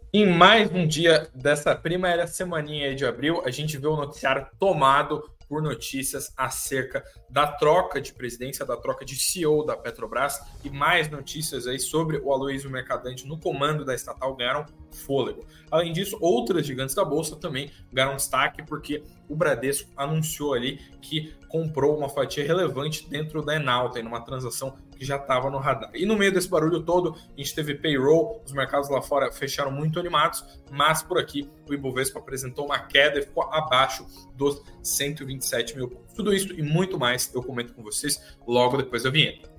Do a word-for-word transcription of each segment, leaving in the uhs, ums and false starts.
Em mais um dia dessa primeira semaninha aí de abril, a gente vê o noticiário tomado por notícias acerca da troca de presidência, da troca de C E O da Petrobras e mais notícias aí sobre o Aloysio Mercadante no comando da estatal ganharam fôlego. Além disso, outras gigantes da Bolsa também ganharam destaque porque o Bradesco anunciou ali que comprou uma fatia relevante dentro da Enalta, em uma transação que já estava no radar. E no meio desse barulho todo, a gente teve payroll, os mercados lá fora fecharam muito animados, mas por aqui o Ibovespa apresentou uma queda e ficou abaixo dos cento e vinte e sete mil pontos. Tudo isso e muito mais eu comento com vocês logo depois da vinheta.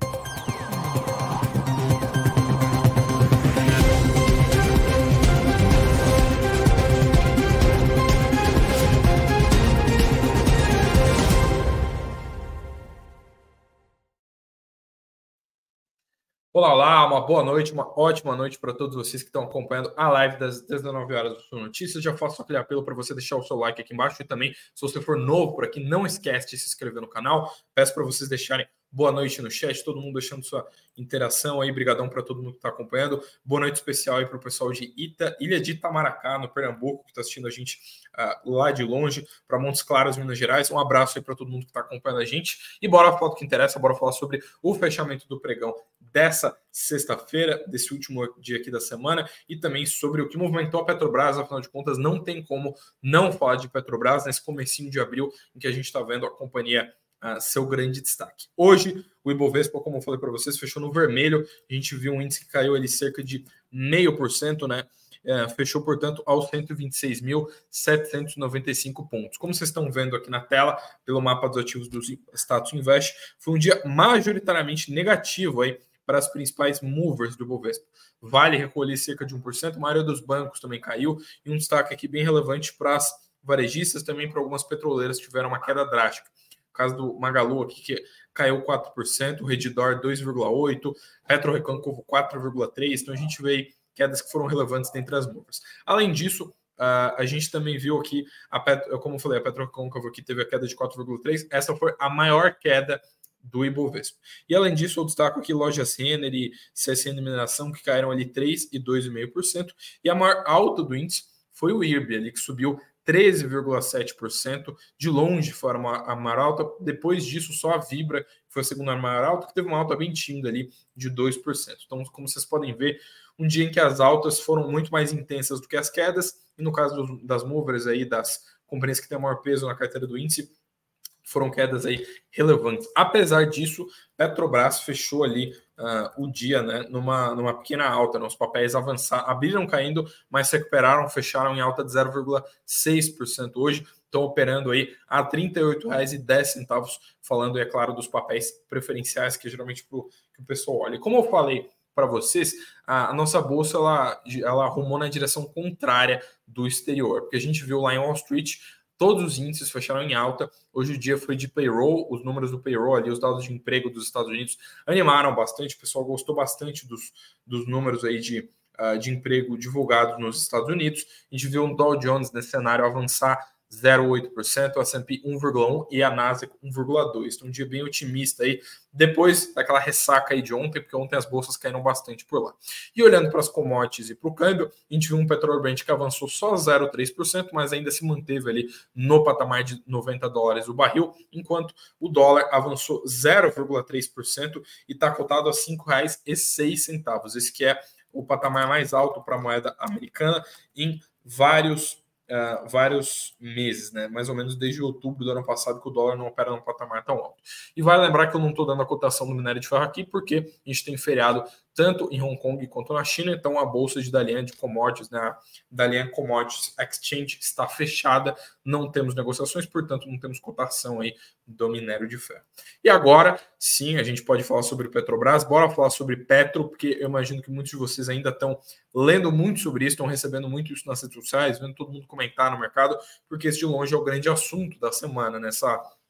Olá, olá, uma boa noite, uma ótima noite para todos vocês que estão acompanhando a live das dezenove horas do Sul Notícias. Já faço aquele apelo para você deixar o seu like aqui embaixo e também, se você for novo por aqui, não esquece de se inscrever no canal. Peço para vocês deixarem boa noite no chat, todo mundo deixando sua interação aí. Brigadão para todo mundo que está acompanhando. Boa noite especial aí para o pessoal de Ita, Ilha de Itamaracá, no Pernambuco, que está assistindo a gente uh, lá de longe, para Montes Claros, Minas Gerais. Um abraço aí para todo mundo que está acompanhando a gente. E bora falar do que interessa, bora falar sobre o fechamento do pregão dessa sexta-feira, desse último dia aqui da semana, e também sobre o que movimentou a Petrobras. Afinal de contas, não tem como não falar de Petrobras nesse comecinho de abril, em que a gente está vendo a companhia uh, seu grande destaque. Hoje, o Ibovespa, como eu falei para vocês, fechou no vermelho. A gente viu um índice que caiu ali cerca de zero vírgula cinco por cento, né? É, fechou, portanto, aos cento e vinte e seis mil setecentos e noventa e cinco pontos. Como vocês estão vendo aqui na tela, pelo mapa dos ativos do Status Invest, foi um dia majoritariamente negativo aí para as principais movers do Ibovespa. Vale recolher cerca de um por cento, a maioria dos bancos também caiu, e um destaque aqui bem relevante para as varejistas, também para algumas petroleiras que tiveram uma queda drástica. O caso do Magalu aqui, que caiu quatro por cento, o Redditor dois vírgula oito por cento, PetroReconcavo quatro vírgula três por cento, então a gente vê aí quedas que foram relevantes dentre as movers. Além disso, Uh, a gente também viu aqui, a Petro, como eu falei, a PetroReconcavo aqui teve a queda de quatro vírgula três por cento, essa foi a maior queda do Ibovespa. E além disso, eu destaco aqui lojas Renner e C S N Mineração, que caíram ali três por cento e dois vírgula cinco por cento, e a maior alta do índice foi o I R B, ali, que subiu treze vírgula sete por cento, de longe foi a maior alta. Depois disso, só a Vibra, que foi a segunda maior alta, que teve uma alta bem tímida ali de dois por cento. Então, como vocês podem ver, um dia em que as altas foram muito mais intensas do que as quedas, e no caso dos, das movers aí, das companhias que têm maior peso na carteira do índice, foram quedas aí relevantes. Apesar disso, Petrobras fechou ali uh, o dia, né, numa, numa pequena alta, né? Os papéis avançaram, abriram caindo, mas se recuperaram, fecharam em alta de zero vírgula seis por cento hoje, estão operando aí a trinta e oito reais e dez centavos, falando, é claro, dos papéis preferenciais, que é geralmente pro, que o pessoal olha. Como eu falei para vocês, a, a nossa bolsa ela, ela arrumou na direção contrária do exterior, porque a gente viu lá em Wall Street, todos os índices fecharam em alta. Hoje o dia foi de payroll, os números do payroll ali, os dados de emprego dos Estados Unidos animaram bastante, o pessoal gostou bastante dos, dos números aí de, uh, de emprego divulgados nos Estados Unidos. A gente viu o Dow Jones nesse cenário avançar zero vírgula oito por cento, o S and P um vírgula um por cento e a Nasdaq um vírgula dois por cento. Então, um dia bem otimista aí, depois daquela ressaca aí de ontem, porque ontem as bolsas caíram bastante por lá. E olhando para as commodities e para o câmbio, a gente viu um petróleo Brent que avançou só zero vírgula três por cento, mas ainda se manteve ali no patamar de noventa dólares o barril, enquanto o dólar avançou zero vírgula três por cento e está cotado a cinco reais e seis centavos. Esse que é o patamar mais alto para a moeda americana em vários Uh, vários meses, né? Mais ou menos desde outubro do ano passado, que o dólar não opera num patamar tão alto. E vale lembrar que eu não estou dando a cotação do minério de ferro aqui, porque a gente tem feriado tanto em Hong Kong quanto na China, então a bolsa de Dalian de commodities, né? A Dalian Commodities Exchange está fechada, não temos negociações, portanto não temos cotação aí do minério de ferro. E agora, sim, a gente pode falar sobre Petrobras, bora falar sobre Petro, porque eu imagino que muitos de vocês ainda estão lendo muito sobre isso, estão recebendo muito isso nas redes sociais, vendo todo mundo comentar no mercado, porque esse de longe é o grande assunto da semana, nessa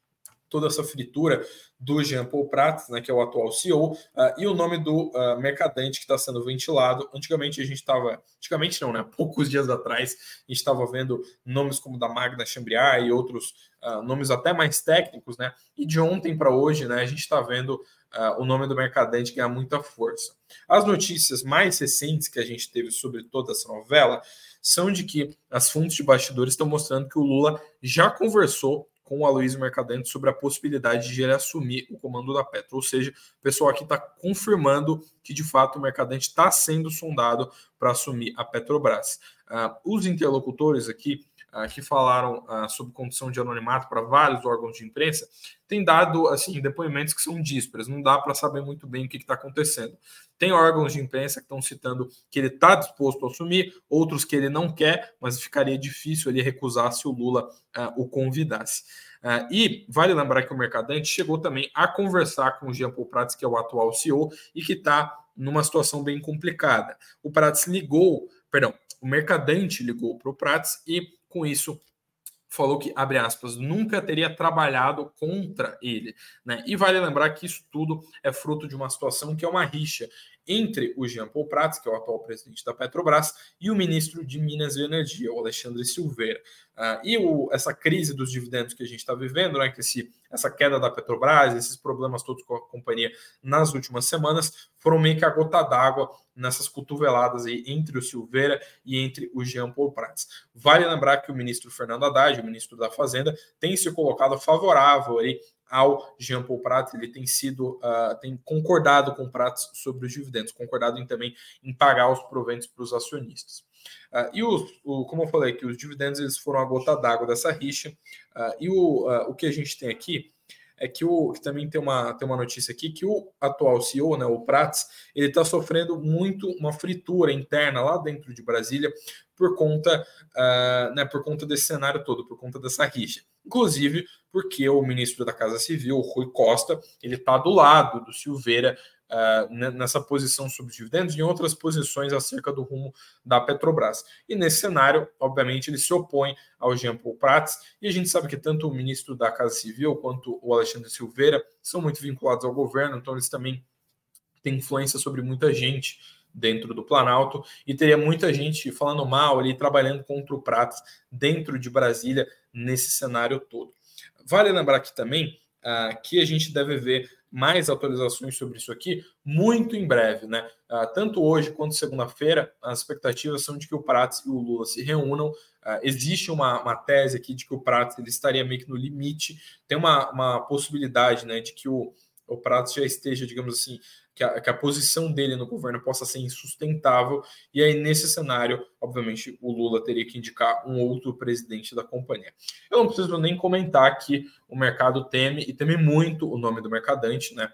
toda essa fritura do Jean Paul Prats, né, que é o atual C E O, uh, e o nome do uh, mercadante que está sendo ventilado. Antigamente a gente estava, antigamente não, né, poucos dias atrás, a gente estava vendo nomes como da Magna Chambriard e outros uh, nomes até mais técnicos, né, e de ontem para hoje, né, a gente está vendo uh, o nome do mercadante ganhar muita força. As notícias mais recentes que a gente teve sobre toda essa novela são de que as fontes de bastidores estão mostrando que o Lula já conversou com o Aloysio Mercadante sobre a possibilidade de ele assumir o comando da Petro. Ou seja, o pessoal aqui está confirmando que, de fato, o Mercadante está sendo sondado para assumir a Petrobras. Uh, os interlocutores aqui, uh, que falaram uh, sobre condição de anonimato para vários órgãos de imprensa, têm dado assim, depoimentos que são díspares, não dá para saber muito bem o que está acontecendo. Tem órgãos de imprensa que estão citando que ele está disposto a assumir, outros que ele não quer, mas ficaria difícil ele recusar se o Lula uh, o convidasse. Uh, e vale lembrar que o Mercadante chegou também a conversar com o Jean Paul Prats, que é o atual C E O, e que está numa situação bem complicada. O Prats ligou, perdão, o Mercadante ligou para o Prats e, com isso, falou que, abre aspas, nunca teria trabalhado contra ele, né? E vale lembrar que isso tudo é fruto de uma situação que é uma rixa entre o Jean Paul Prats, que é o atual presidente da Petrobras, e o ministro de Minas e Energia, o Alexandre Silveira. Uh, e o, essa crise dos dividendos que a gente está vivendo, né, que esse, essa queda da Petrobras, esses problemas todos com a companhia nas últimas semanas, foram meio que a gota d'água nessas cotoveladas aí entre o Silveira e entre o Jean Paul Prats. Vale lembrar que o ministro Fernando Haddad, o ministro da Fazenda, tem se colocado favorável aí ao Jean Paul Prats, ele tem sido, uh, tem concordado com o Prats sobre os dividendos, concordado em, também em pagar os proventos para os acionistas. Uh, e os, o, como eu falei, que os dividendos eles foram a gota d'água dessa rixa, uh, e o, uh, o que a gente tem aqui é que, o, que também tem uma, tem uma notícia aqui, que o atual C E O, né, o Prats, ele está sofrendo muito uma fritura interna lá dentro de Brasília por conta, uh, né, por conta desse cenário todo, por conta dessa rixa. Inclusive porque o ministro da Casa Civil, o Rui Costa, ele está do lado do Silveira, Uh, nessa posição sobre os dividendos e em outras posições acerca do rumo da Petrobras. E nesse cenário, obviamente, ele se opõe ao Jean Paul Prats, e a gente sabe que tanto o ministro da Casa Civil quanto o Alexandre Silveira são muito vinculados ao governo, então eles também têm influência sobre muita gente dentro do Planalto, e teria muita gente falando mal ali, trabalhando contra o Prats dentro de Brasília nesse cenário todo. Vale lembrar aqui também uh, que a gente deve ver mais atualizações sobre isso aqui muito em breve, né? Uh, tanto hoje quanto segunda-feira, as expectativas são de que o Prats e o Lula se reúnam. Uh, existe uma, uma tese aqui de que o Prats ele estaria meio que no limite. Tem uma, uma possibilidade, né, de que o, o Prats já esteja, digamos assim, que a, que a posição dele no governo possa ser insustentável. E aí, nesse cenário, obviamente, o Lula teria que indicar um outro presidente da companhia. Eu não preciso nem comentar que o mercado teme, e teme muito, o nome do Mercadante, né?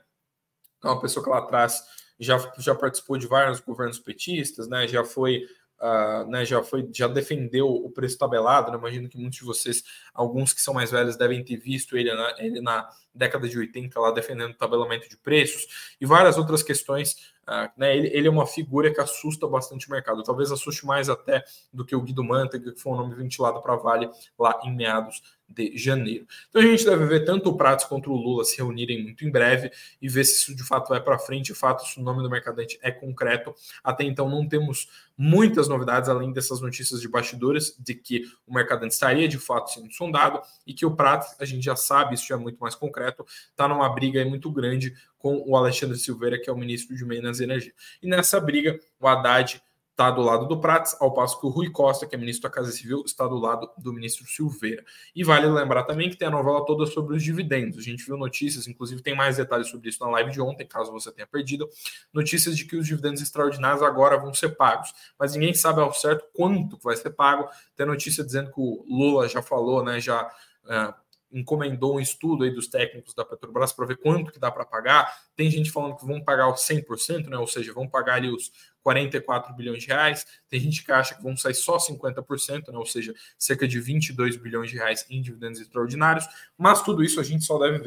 É uma pessoa que lá atrás já, já participou de vários governos petistas, né? Já foi, uh, né? Já foi, já defendeu o preço tabelado, né? Imagino que muitos de vocês, alguns que são mais velhos, devem ter visto ele na, ele na década de oitenta lá defendendo o tabelamento de preços e várias outras questões. Uh, né, ele, ele é uma figura que assusta bastante o mercado, talvez assuste mais até do que o Guido Mantega, que foi um nome ventilado para a Vale lá em meados de janeiro. Então a gente deve ver tanto o Prats quanto o Lula se reunirem muito em breve e ver se isso de fato vai para frente, de fato se o nome do Mercadante é concreto. Até então não temos muitas novidades além dessas notícias de bastidores de que o Mercadante estaria de fato sendo sondado e que o Prats, a gente já sabe, isso já é muito mais concreto, está numa briga aí muito grande com o Alexandre Silveira, que é o ministro de Minas e Energia. E nessa briga, o Haddad está do lado do Prats, ao passo que o Rui Costa, que é ministro da Casa Civil, está do lado do ministro Silveira. E vale lembrar também que tem a novela toda sobre os dividendos. A gente viu notícias, inclusive tem mais detalhes sobre isso na live de ontem, caso você tenha perdido, notícias de que os dividendos extraordinários agora vão ser pagos. Mas ninguém sabe ao certo quanto vai ser pago. Tem notícia dizendo que o Lula já falou, né, já... Uh, encomendou um estudo aí dos técnicos da Petrobras para ver quanto que dá para pagar. Tem gente falando que vão pagar os cem por cento, né? Ou seja, vão pagar ali os quarenta e quatro bilhões de reais. Tem gente que acha que vão sair só cinquenta por cento, né? Ou seja, cerca de vinte e dois bilhões de reais em dividendos extraordinários. Mas tudo isso a gente só deve ver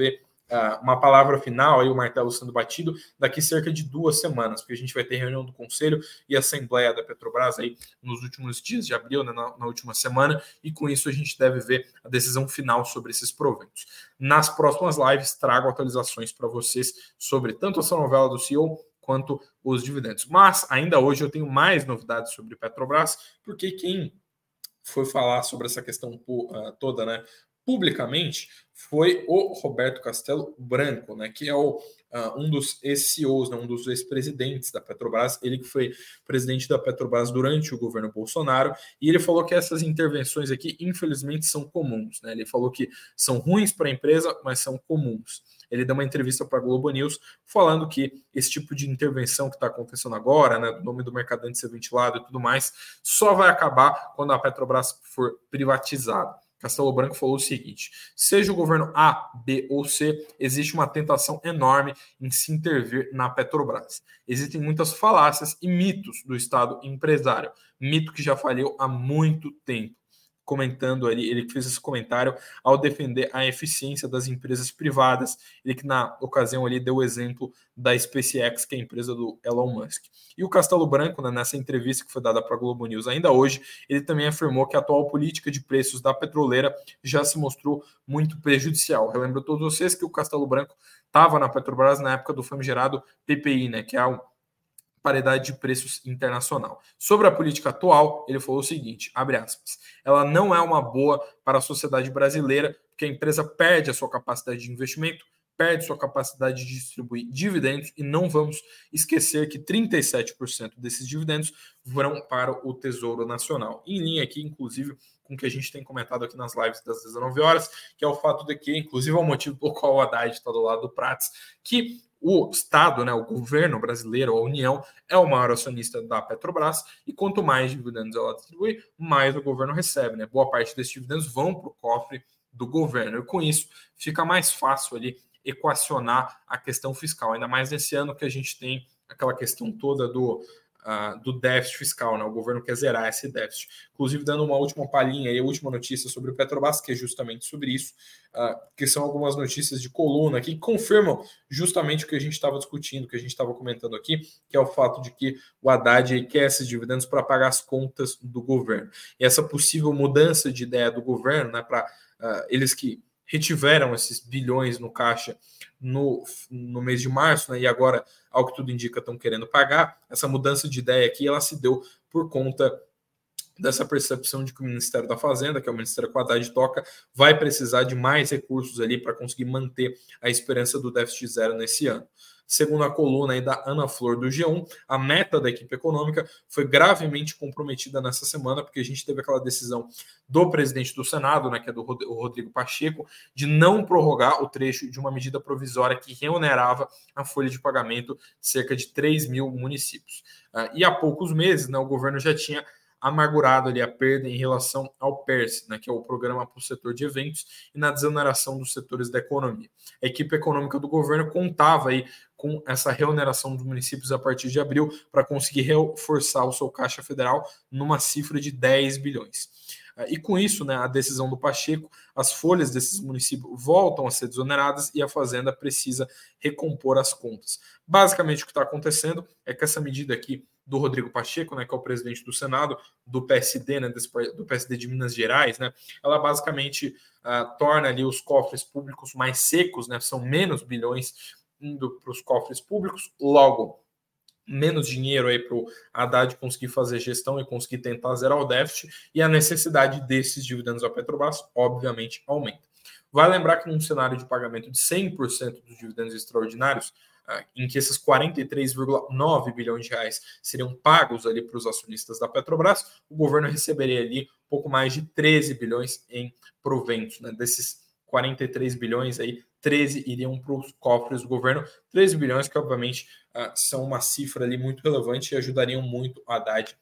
uh, uma palavra final, aí o martelo sendo batido, daqui cerca de duas semanas, porque a gente vai ter reunião do Conselho e Assembleia da Petrobras aí nos últimos dias de abril, né, na, na última semana, e com isso a gente deve ver a decisão final sobre esses proventos. Nas próximas lives, trago atualizações para vocês sobre tanto essa novela do C E O quanto os dividendos. Mas ainda hoje eu tenho mais novidades sobre Petrobras, porque quem foi falar sobre essa questão uh, toda, né, publicamente, foi o Roberto Castelo Branco, né, que é o, uh, um dos ex-C E Os, né, um dos ex-presidentes da Petrobras, ele que foi presidente da Petrobras durante o governo Bolsonaro, e ele falou que essas intervenções aqui, infelizmente, são comuns, né? Ele falou que são ruins para a empresa, mas são comuns. Ele deu uma entrevista para a Globo News falando que esse tipo de intervenção que está acontecendo agora, né, o nome do mercadante ser ventilado e tudo mais, só vai acabar quando a Petrobras for privatizada. Castelo Branco falou o seguinte: seja o governo A, B ou C, existe uma tentação enorme em se intervir na Petrobras. Existem muitas falácias e mitos do Estado empresário, mito que já faliu há muito tempo. Comentando ali, ele fez esse comentário ao defender a eficiência das empresas privadas, ele que na ocasião ali deu o exemplo da SpaceX, que é a empresa do Elon Musk. E o Castelo Branco, né, nessa entrevista que foi dada para a Globo News ainda hoje, ele também afirmou que a atual política de preços da petroleira já se mostrou muito prejudicial. Relembro a todos vocês que o Castelo Branco estava na Petrobras na época do famigerado P P I, né, que é o paridade de preços internacional. Sobre a política atual, ele falou o seguinte, abre aspas, ela não é uma boa para a sociedade brasileira, porque a empresa perde a sua capacidade de investimento, perde sua capacidade de distribuir dividendos, e não vamos esquecer que trinta e sete por cento desses dividendos vão para o Tesouro Nacional. Em linha aqui, inclusive, com o que a gente tem comentado aqui nas lives das dezenove horas, que é o fato de que, inclusive, é o motivo pelo qual o Haddad está do lado do Prats, que o Estado, né, o governo brasileiro, a União, é o maior acionista da Petrobras, e quanto mais dividendos ela distribui, mais o governo recebe, né? Boa parte desses dividendos vão para o cofre do governo, e com isso fica mais fácil ali equacionar a questão fiscal, ainda mais nesse ano que a gente tem aquela questão toda do, uh, do déficit fiscal, né? O governo quer zerar esse déficit. Inclusive, dando uma última palhinha aí, a última notícia sobre o Petrobras, que é justamente sobre isso, uh, que são algumas notícias de coluna que confirmam justamente o que a gente estava discutindo, o que a gente estava comentando aqui, que é o fato de que o Haddad aí quer esses dividendos para pagar as contas do governo. E essa possível mudança de ideia do governo, né, para uh, eles que retiveram esses bilhões no caixa no, no mês de março, né, e agora, ao que tudo indica, estão querendo pagar. Essa mudança de ideia aqui, ela se deu por conta dessa percepção de que o Ministério da Fazenda, que é o Ministério que o Haddad toca, vai precisar de mais recursos ali para conseguir manter a esperança do déficit zero nesse ano. Segundo a coluna aí da Ana Flor do G um, a meta da equipe econômica foi gravemente comprometida nessa semana, porque a gente teve aquela decisão do presidente do Senado, né, que é do Rodrigo Pacheco, de não prorrogar o trecho de uma medida provisória que reonerava a folha de pagamento de cerca de três mil municípios. Uh, e há poucos meses, né, o governo já tinha amargurado ali a perda em relação ao PERSE, né, que é o programa para o setor de eventos, e na desoneração dos setores da economia. A equipe econômica do governo contava aí com essa reoneração dos municípios a partir de abril para conseguir reforçar o seu caixa federal numa cifra de dez bilhões. E com isso, né, a decisão do Pacheco, as folhas desses municípios voltam a ser desoneradas e a Fazenda precisa recompor as contas. Basicamente, o que está acontecendo é que essa medida aqui do Rodrigo Pacheco, né, que é o presidente do Senado, do P S D, né, desse, do P S D de Minas Gerais, né, ela basicamente uh, torna ali os cofres públicos mais secos, né, são menos bilhões indo para os cofres públicos, logo menos dinheiro aí para o Haddad conseguir fazer gestão e conseguir tentar zerar o déficit, e a necessidade desses dividendos à Petrobras, obviamente, aumenta. Vai lembrar que num cenário de pagamento de cem por cento dos dividendos extraordinários, em que esses quarenta e três vírgula nove bilhões de reais seriam pagos ali para os acionistas da Petrobras, o governo receberia ali um pouco mais de treze bilhões em proventos, né? Desses quarenta e três bilhões aí, treze iriam para os cofres do governo, treze bilhões que obviamente uh, são uma cifra ali muito relevante e ajudariam muito a Haddad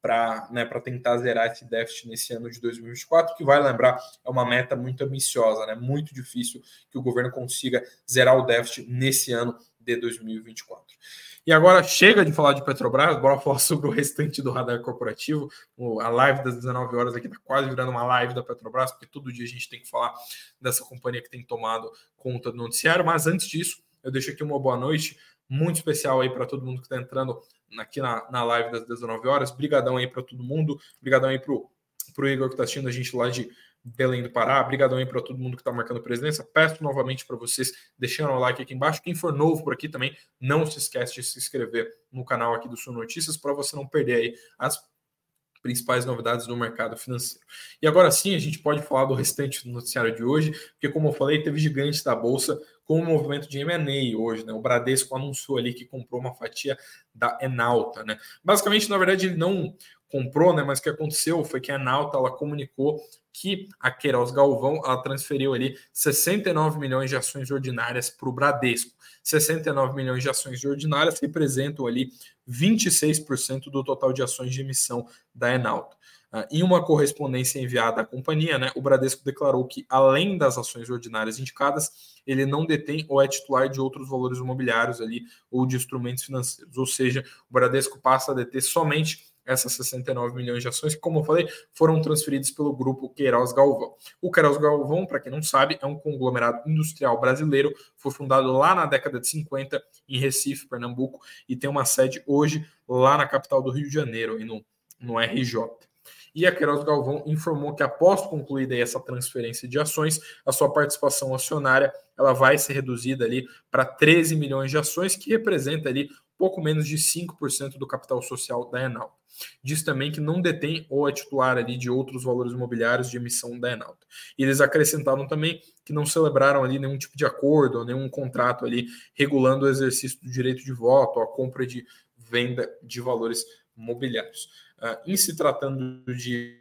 para né, para tentar zerar esse déficit nesse ano de dois mil e vinte e quatro, que vai lembrar, é uma meta muito ambiciosa, né? Muito difícil que o governo consiga zerar o déficit nesse ano de dois mil e vinte e quatro. E agora chega de falar de Petrobras, bora falar sobre o restante do radar corporativo. A live das dezenove horas aqui está quase virando uma live da Petrobras, porque todo dia a gente tem que falar dessa companhia que tem tomado conta do noticiário. Mas antes disso, eu deixo aqui uma boa noite muito especial aí para todo mundo que está entrando aqui na, na live das dezenove horas. Brigadão aí para todo mundo. Brigadão aí para o Igor que está assistindo a gente lá de Belém do Pará. Obrigadão aí para todo mundo que está marcando presença. Peço novamente para vocês deixando o like aqui embaixo. Quem for novo por aqui também, não se esquece de se inscrever no canal aqui do Suno Notícias para você não perder aí as principais novidades do mercado financeiro. E agora sim, a gente pode falar do restante do noticiário de hoje, porque como eu falei, teve gigantes da Bolsa com o movimento de M and A hoje, né? O Bradesco anunciou ali que comprou uma fatia da Enalta, né? Basicamente, na verdade, ele não comprou, né? Mas o que aconteceu foi que a Enalta, ela comunicou que a Queiroz Galvão, ela transferiu ali sessenta e nove milhões de ações ordinárias para o Bradesco. sessenta e nove milhões de ações ordinárias representam ali vinte e seis por cento do total de ações de emissão da Enalta. Uh, em uma correspondência enviada à companhia, né, o Bradesco declarou que, além das ações ordinárias indicadas, ele não detém ou é titular de outros valores imobiliários ali ou de instrumentos financeiros. Ou seja, o Bradesco passa a deter somente essas sessenta e nove milhões de ações que, como eu falei, foram transferidas pelo grupo Queiroz Galvão. O Queiroz Galvão, para quem não sabe, é um conglomerado industrial brasileiro, foi fundado lá na década de cinquenta em Recife, Pernambuco, e tem uma sede hoje lá na capital do Rio de Janeiro, no, no R J. E a Queiroz Galvão informou que, após concluída essa transferência de ações, a sua participação acionária ela vai ser reduzida ali para treze milhões de ações, que representa ali pouco menos de cinco por cento do capital social da Enalta. Diz também que não detém ou é titular ali de outros valores imobiliários de emissão da Enalta. E eles acrescentaram também que não celebraram ali nenhum tipo de acordo, nenhum contrato ali regulando o exercício do direito de voto, a compra de venda de valores imobiliários. Uh, em se tratando de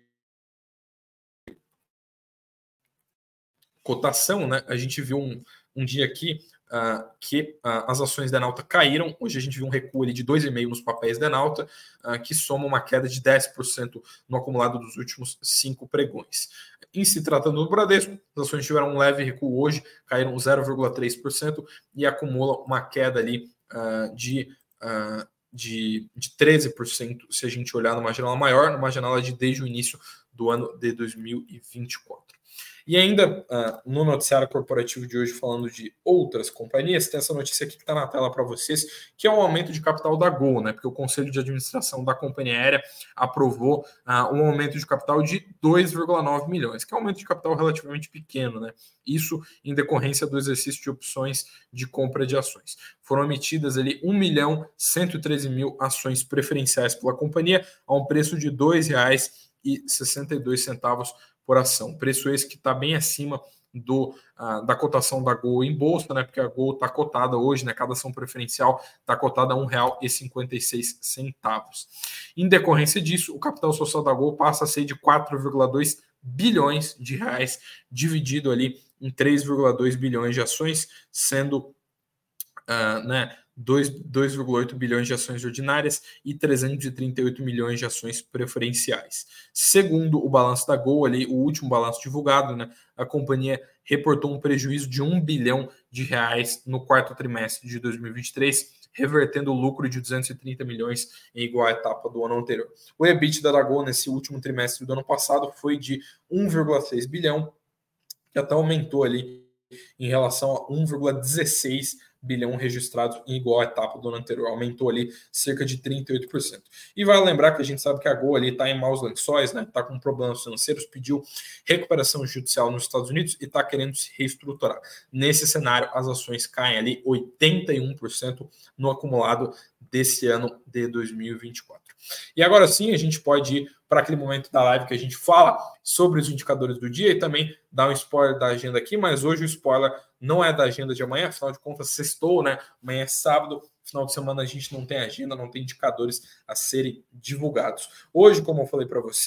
cotação, né, a gente viu um, um dia aqui uh, que uh, as ações da Enalta caíram. Hoje a gente viu um recuo ali de dois vírgula cinco por cento nos papéis da Enalta, uh, que soma uma queda de dez por cento no acumulado dos últimos cinco pregões. Em se tratando do Bradesco, as ações tiveram um leve recuo hoje, caíram zero vírgula três por cento e acumulam uma queda ali uh, de... Uh, De, de treze por cento, se a gente olhar numa janela maior, numa janela de desde o início do ano de dois mil e vinte e quatro. E ainda uh, no noticiário corporativo de hoje, falando de outras companhias, tem essa notícia aqui que está na tela para vocês, que é o aumento de capital da Gol, né? Porque o Conselho de Administração da companhia aérea aprovou uh, um aumento de capital de dois vírgula nove milhões, que é um aumento de capital relativamente pequeno, né? Isso em decorrência do exercício de opções de compra de ações. Foram emitidas ali um milhão cento e treze mil ações preferenciais pela companhia a um preço de dois reais e sessenta e dois centavos por ação. Preço esse que está bem acima do, uh, da cotação da Gol em bolsa, né? Porque a Gol está cotada hoje, né? Cada ação preferencial está cotada a um real e cinquenta e seis centavos. Em decorrência disso, o capital social da Gol passa a ser de quatro vírgula dois bilhões de reais, dividido ali em três vírgula dois bilhões de ações, sendo uh, né, dois vírgula oito bilhões de ações ordinárias e trezentos e trinta e oito milhões de ações preferenciais. Segundo o balanço da Gol, ali, o último balanço divulgado, né, a companhia reportou um prejuízo de um bilhão de reais no quarto trimestre de dois mil e vinte e três, revertendo o lucro de duzentos e trinta milhões em igual etapa do ano anterior. O EBITDA da Gol nesse último trimestre do ano passado foi de um vírgula seis bilhão, que até aumentou ali em relação a um vírgula dezesseis bilhão registrados em igual etapa do ano anterior. Aumentou ali cerca de trinta e oito por cento. E vale lembrar que a gente sabe que a Gol ali está em maus lençóis, né? Está com problemas financeiros, pediu recuperação judicial nos Estados Unidos e está querendo se reestruturar. Nesse cenário, as ações caem ali oitenta e um por cento no acumulado desse ano de dois mil e vinte e quatro. E agora sim, a gente pode ir para aquele momento da live que a gente fala sobre os indicadores do dia e também dar um spoiler da agenda aqui, mas hoje o spoiler não é da agenda de amanhã, afinal de contas, sextou, né? Amanhã é sábado, final de semana a gente não tem agenda, não tem indicadores a serem divulgados. Hoje, como eu falei para vocês,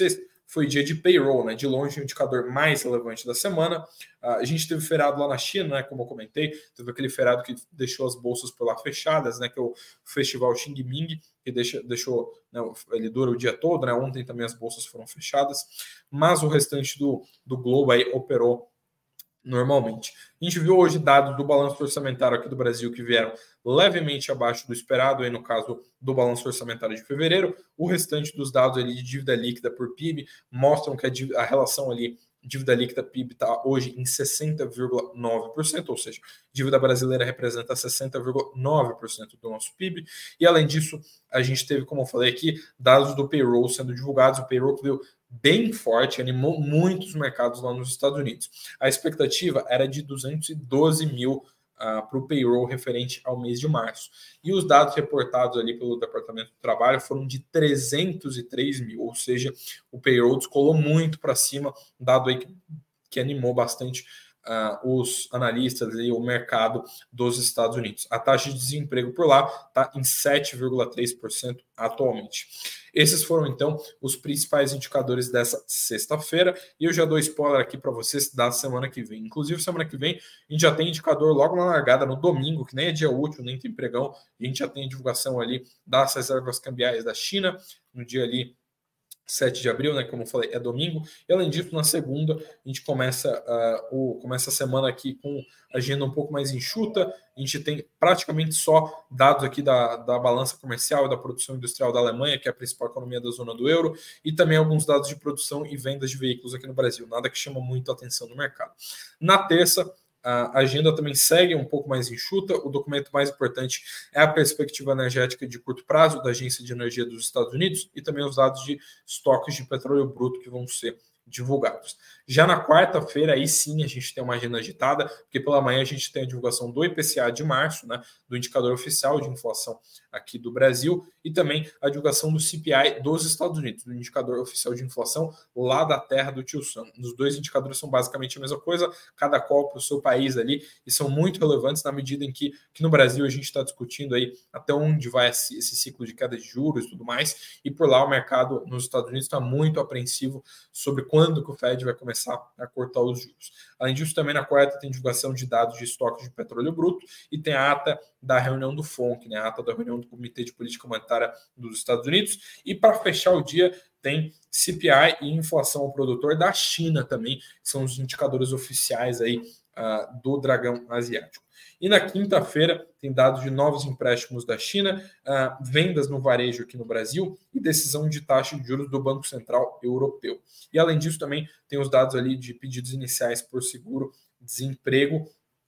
foi dia de payroll, né? De longe o indicador mais relevante da semana. Uh, a gente teve feriado lá na China, né? Como eu comentei, teve aquele feriado que deixou as bolsas por lá fechadas, né? Que é o Festival Xingming, que deixa, deixou, né, ele dura o dia todo, né? Ontem também as bolsas foram fechadas, mas o restante do, do globo aí operou normalmente. A gente viu hoje dados do balanço orçamentário aqui do Brasil que vieram levemente abaixo do esperado, aí no caso do balanço orçamentário de fevereiro. O restante dos dados ali de dívida líquida por P I B mostram que a, dívida, a relação ali dívida líquida P I B está hoje em sessenta vírgula nove por cento, ou seja, dívida brasileira representa sessenta vírgula nove por cento do nosso P I B. E além disso, a gente teve, como eu falei aqui, dados do payroll sendo divulgados. O payroll que veio bem forte, animou muitos mercados lá nos Estados Unidos. A expectativa era de duzentos e doze mil uh, para o payroll referente ao mês de março. E os dados reportados ali pelo Departamento do Trabalho foram de trezentos e três mil, ou seja, o payroll descolou muito para cima, dado aí que, que animou bastante uh, os analistas e o mercado dos Estados Unidos. A taxa de desemprego por lá está em sete vírgula três por cento atualmente. Esses foram, então, os principais indicadores dessa sexta-feira. E eu já dou spoiler aqui para vocês da semana que vem. Inclusive, semana que vem, a gente já tem indicador logo na largada, no domingo, que nem é dia útil, nem tem pregão. A gente já tem a divulgação ali das reservas cambiais da China, no dia ali sete de abril, né? Como eu falei, é domingo. E além disso, na segunda, a gente começa, uh, o, começa a semana aqui com agenda um pouco mais enxuta. A gente tem praticamente só dados aqui da, da balança comercial e da produção industrial da Alemanha, que é a principal economia da zona do euro, e também alguns dados de produção e vendas de veículos aqui no Brasil. Nada que chama muito a atenção no mercado. Na terça, a agenda também segue um pouco mais enxuta. O documento mais importante é a perspectiva energética de curto prazo da Agência de Energia dos Estados Unidos e também os dados de estoques de petróleo bruto que vão ser divulgados. Já na quarta-feira, aí sim a gente tem uma agenda agitada, porque pela manhã a gente tem a divulgação do I P C A de março, né, do indicador oficial de inflação aqui do Brasil, e também a divulgação do C P I dos Estados Unidos, do indicador oficial de inflação lá da terra do tio Sam. Os dois indicadores são basicamente a mesma coisa, cada qual para o seu país ali, e são muito relevantes na medida em que, que no Brasil a gente está discutindo aí até onde vai esse, esse ciclo de queda de juros e tudo mais, e por lá o mercado nos Estados Unidos está muito apreensivo sobre quando que o Fed vai começar a cortar os juros. Além disso, também na quarta tem divulgação de dados de estoque de petróleo bruto e tem a ata da reunião do F O N C, né, a ata da reunião do Comitê de Política Monetária dos Estados Unidos. E para fechar o dia, tem C P I e inflação ao produtor da China também, que são os indicadores oficiais aí uh, do dragão asiático. E na quinta-feira tem dados de novos empréstimos da China, uh, vendas no varejo aqui no Brasil e decisão de taxa de juros do Banco Central Europeu. E além disso também tem os dados ali de pedidos iniciais por seguro-desemprego,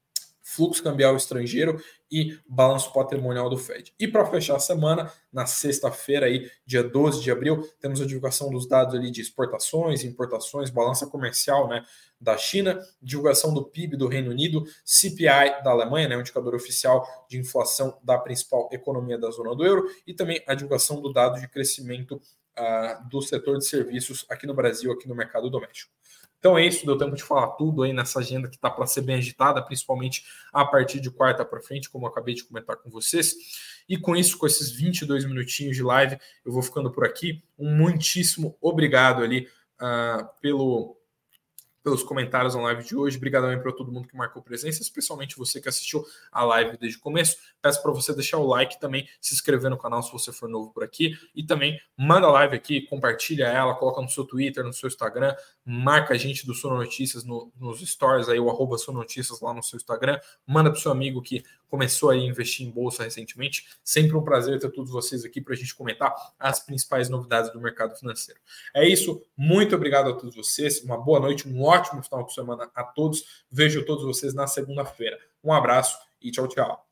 fluxo cambial estrangeiro e balanço patrimonial do Fed. E para fechar a semana, na sexta-feira, aí, dia doze de abril, temos a divulgação dos dados ali de exportações, importações, balança comercial, né, da China, divulgação do P I B do Reino Unido, C P I da Alemanha, né, o indicador oficial de inflação da principal economia da zona do euro, e também a divulgação do dado de crescimento uh, do setor de serviços aqui no Brasil, aqui no mercado doméstico. Então é isso, deu tempo de falar tudo aí nessa agenda que está para ser bem agitada, principalmente a partir de quarta para frente, como eu acabei de comentar com vocês. E com isso, com esses vinte e dois minutinhos de live, eu vou ficando por aqui. Um muitíssimo obrigado ali uh, pelo... pelos comentários na live de hoje. Obrigado também para todo mundo que marcou presença, especialmente você que assistiu a live desde o começo. Peço para você deixar o like também, se inscrever no canal se você for novo por aqui e também manda a live aqui, compartilha ela, coloca no seu Twitter, no seu Instagram, marca a gente do Sono Notícias no, nos stories, aí o arroba Sono Notícias lá no seu Instagram, manda para o seu amigo que começou aí a investir em bolsa recentemente. Sempre um prazer ter todos vocês aqui para a gente comentar as principais novidades do mercado financeiro. É isso, muito obrigado a todos vocês, uma boa noite, um ótimo final de semana a todos. Vejo todos vocês na segunda-feira. Um abraço e tchau, tchau.